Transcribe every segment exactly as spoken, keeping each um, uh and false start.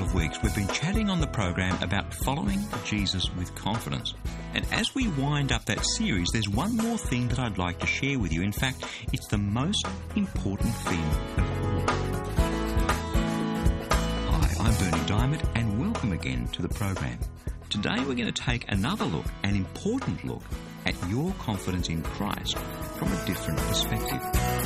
of weeks, we've been chatting on the program about following Jesus with confidence. And as we wind up that series, there's one more thing that I'd like to share with you. In fact, it's the most important thing of all. Hi, I'm Berni Dymet, and welcome again to the program. Today we're going to take another look, an important look, at your confidence in Christ from a different perspective.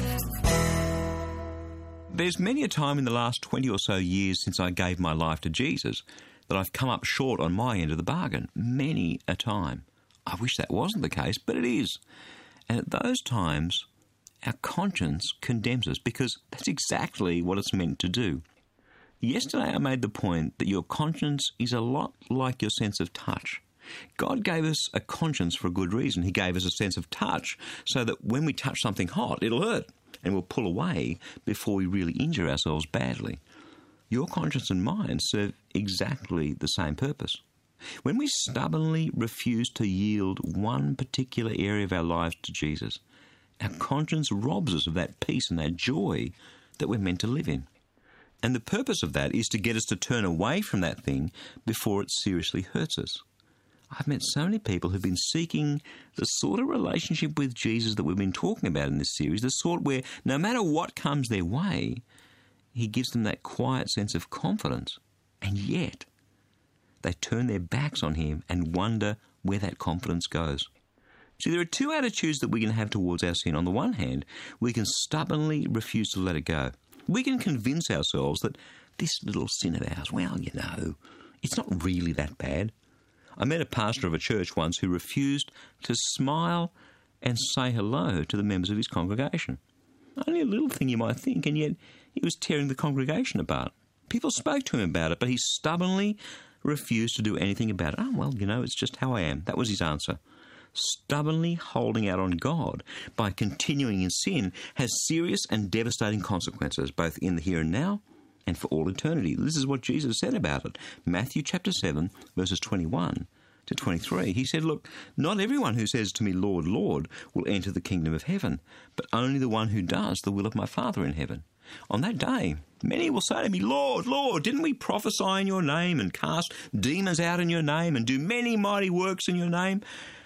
There's many a time in the last twenty or so years since I gave my life to Jesus that I've come up short on my end of the bargain. Many a time. I wish that wasn't the case, but it is. And at those times, our conscience condemns us because that's exactly what it's meant to do. Yesterday I made the point that your conscience is a lot like your sense of touch. God gave us a conscience for a good reason. He gave us a sense of touch so that when we touch something hot, it'll hurt and we'll pull away before we really injure ourselves badly. Your conscience and mine serve exactly the same purpose. When we stubbornly refuse to yield one particular area of our lives to Jesus, our conscience robs us of that peace and that joy that we're meant to live in. And the purpose of that is to get us to turn away from that thing before it seriously hurts us. I've met so many people who've been seeking the sort of relationship with Jesus that we've been talking about in this series, the sort where no matter what comes their way, he gives them that quiet sense of confidence. And yet, they turn their backs on him and wonder where that confidence goes. See, there are two attitudes that we can have towards our sin. On the one hand, we can stubbornly refuse to let it go. We can convince ourselves that this little sin of ours, well, you know, it's not really that bad. I met a pastor of a church once who refused to smile and say hello to the members of his congregation. Only a little thing you might think, and yet he was tearing the congregation apart. People spoke to him about it, but he stubbornly refused to do anything about it. Oh, well, you know, it's just how I am. That was his answer. Stubbornly holding out on God by continuing in sin has serious and devastating consequences, both in the here and now and for all eternity. This is what Jesus said about it. Matthew chapter seven, verses twenty-one to twenty-three. He said, look, not everyone who says to me, Lord, Lord, will enter the kingdom of heaven, but only the one who does the will of my Father in heaven. On that day, many will say to me, Lord, Lord, didn't we prophesy in your name and cast demons out in your name and do many mighty works in your name?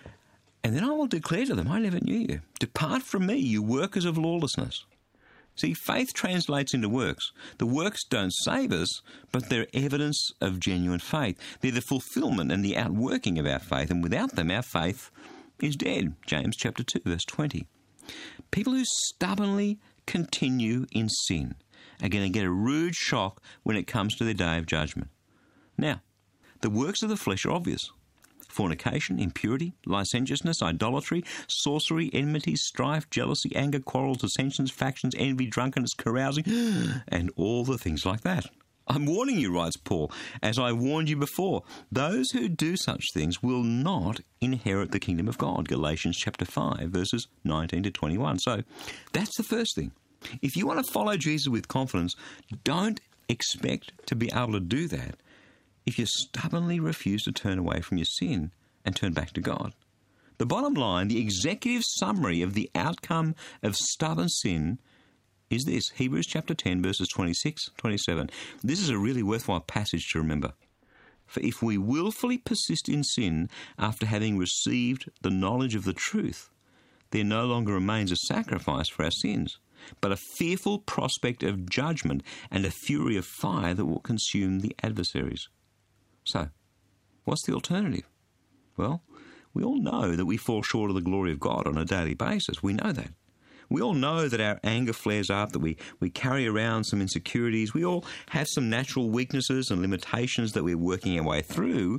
And then I will declare to them, I never knew you. Depart from me, you workers of lawlessness. See, faith translates into works. The works don't save us, but they're evidence of genuine faith. They're the fulfillment and the outworking of our faith, and without them, our faith is dead. James chapter two, verse twenty. People who stubbornly continue in sin are going to get a rude shock when it comes to their day of judgment. Now, the works of the flesh are obvious. Fornication, impurity, licentiousness, idolatry, sorcery, enmity, strife, jealousy, anger, quarrels, dissensions, factions, envy, drunkenness, carousing, and all the things like that. I'm warning you, writes Paul, as I warned you before, those who do such things will not inherit the kingdom of God. Galatians chapter five, verses nineteen to twenty-one. So that's the first thing. If you want to follow Jesus with confidence, don't expect to be able to do that if you stubbornly refuse to turn away from your sin and turn back to God. The bottom line, the executive summary of the outcome of stubborn sin is this, Hebrews chapter ten, verses twenty-six to twenty-seven. This is a really worthwhile passage to remember. For if we willfully persist in sin after having received the knowledge of the truth, there no longer remains a sacrifice for our sins, but a fearful prospect of judgment and a fury of fire that will consume the adversaries. So, what's the alternative? Well, we all know that we fall short of the glory of God on a daily basis. We know that. We all know that our anger flares up, that we, we carry around some insecurities. We all have some natural weaknesses and limitations that we're working our way through.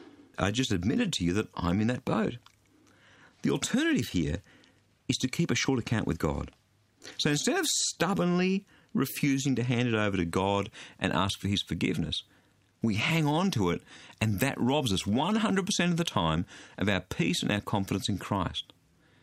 I just admitted to you that I'm in that boat. The alternative here is to keep a short account with God. So instead of stubbornly refusing to hand it over to God and ask for his forgiveness, we hang on to it, and that robs us one hundred percent of the time of our peace and our confidence in Christ.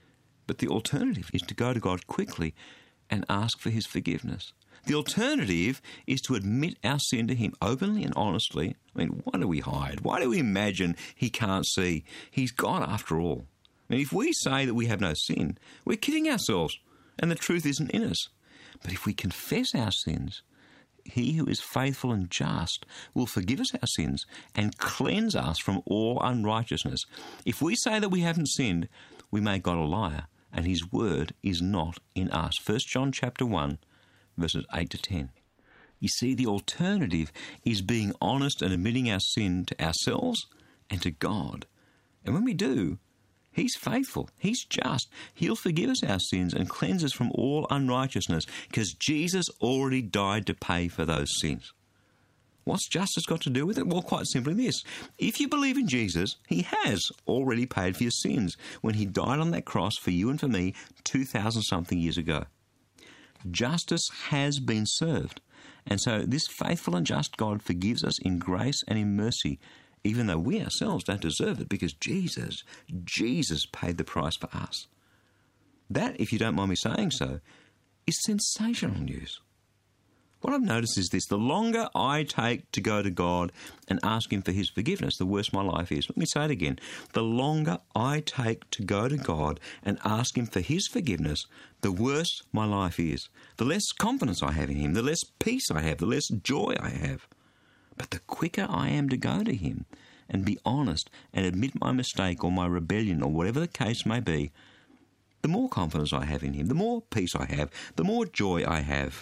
But the alternative is to go to God quickly and ask for his forgiveness. The alternative is to admit our sin to him openly and honestly. I mean, why do we hide? Why do we imagine he can't see? He's God after all. I mean, if we say that we have no sin, we're kidding ourselves, and the truth isn't in us. But if we confess our sins, He who is faithful and just will forgive us our sins and cleanse us from all unrighteousness. If we say that we haven't sinned, we make God a liar, and his word is not in us. First John chapter one, verses eight to ten. You see, the alternative is being honest and admitting our sin to ourselves and to God. And when we do, he's faithful, he's just. He'll forgive us our sins and cleanse us from all unrighteousness, because Jesus already died to pay for those sins. What's justice got to do with it? Well, quite simply this. If you believe in Jesus, he has already paid for your sins when he died on that cross for you and for me two thousand something years ago. Justice has been served. And so this faithful and just God forgives us in grace and in mercy, even though we ourselves don't deserve it, because Jesus, Jesus paid the price for us. That, if you don't mind me saying so, is sensational news. What I've noticed is this: the longer I take to go to God and ask him for his forgiveness, the worse my life is. Let me say it again. The longer I take to go to God and ask him for his forgiveness, the worse my life is. The less confidence I have in him, the less peace I have, the less joy I have. But the quicker I am to go to him and be honest and admit my mistake or my rebellion or whatever the case may be, the more confidence I have in him, the more peace I have, the more joy I have.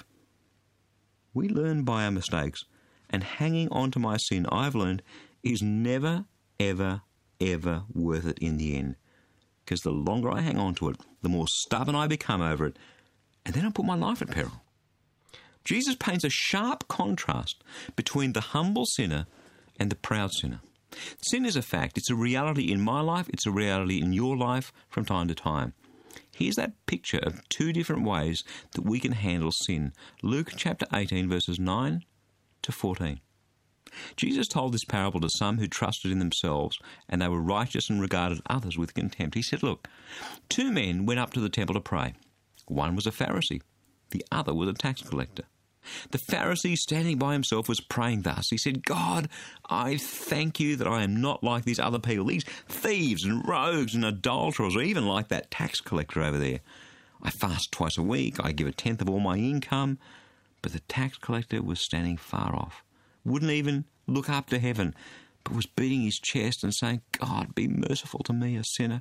We learn by our mistakes, and hanging on to my sin, I've learned, is never, ever, ever worth it in the end. Because the longer I hang on to it, the more stubborn I become over it, and then I put my life at peril. Jesus paints a sharp contrast between the humble sinner and the proud sinner. Sin is a fact. It's a reality in my life. It's a reality in your life from time to time. Here's that picture of two different ways that we can handle sin. Luke chapter eighteen, verses nine to fourteen. Jesus told this parable to some who trusted in themselves, and they were righteous and regarded others with contempt. He said, look, two men went up to the temple to pray. One was a Pharisee. The other was a tax collector. The Pharisee, standing by himself, was praying thus. He said, God, I thank you that I am not like these other people, these thieves and rogues and adulterers, or even like that tax collector over there. I fast twice a week. I give a tenth of all my income. But the tax collector was standing far off, wouldn't even look up to heaven, but was beating his chest and saying, God, be merciful to me, a sinner.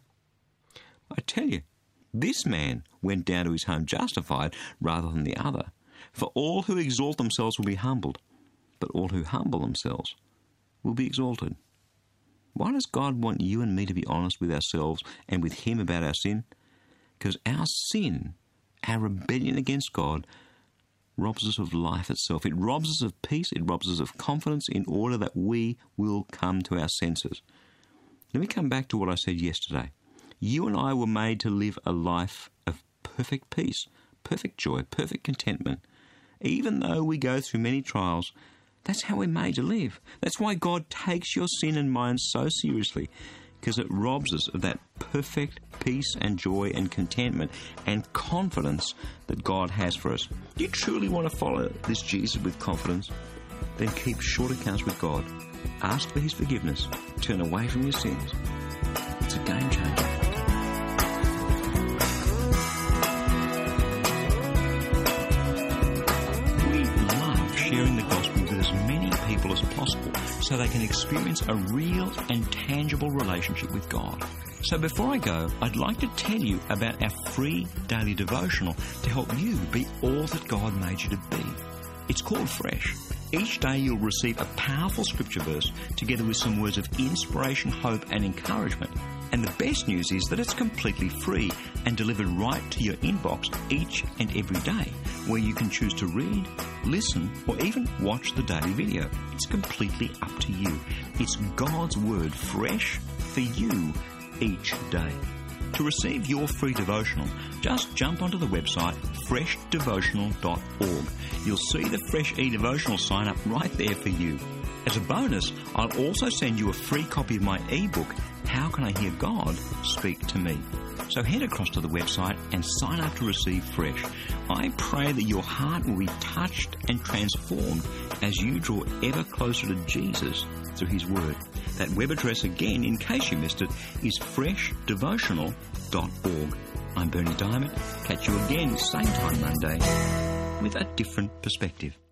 I tell you, this man went down to his home justified rather than the other. For all who exalt themselves will be humbled, but all who humble themselves will be exalted. Why does God want you and me to be honest with ourselves and with him about our sin? Because our sin, our rebellion against God, robs us of life itself. It robs us of peace. It robs us of confidence in order that we will come to our senses. Let me come back to what I said yesterday. You and I were made to live a life of perfect peace, perfect joy, perfect contentment. Even though we go through many trials, that's how we're made to live. That's why God takes your sin and mine so seriously, because it robs us of that perfect peace and joy and contentment and confidence that God has for us. Do you truly want to follow this Jesus with confidence? Then keep short accounts with God. Ask for his forgiveness. Turn away from your sins. It's a game changer. Sharing the gospel with as many people as possible so they can experience a real and tangible relationship with God. So before I go, I'd like to tell you about our free daily devotional to help you be all that God made you to be. It's called Fresh. Each day you'll receive a powerful scripture verse together with some words of inspiration, hope and encouragement. And the best news is that it's completely free and delivered right to your inbox each and every day, where you can choose to read, listen, or even watch the daily video. It's completely up to you. It's God's Word fresh for you each day. To receive your free devotional, just jump onto the website fresh devotional dot org. You'll see the Fresh eDevotional sign up right there for you. As a bonus, I'll also send you a free copy of my ebook, How Can I Hear God Speak to Me? So head across to the website and sign up to receive Fresh. I pray that your heart will be touched and transformed as you draw ever closer to Jesus through his word. That web address again, in case you missed it, is fresh devotional dot org. I'm Berni Dymet. Catch you again same time Monday with a different perspective.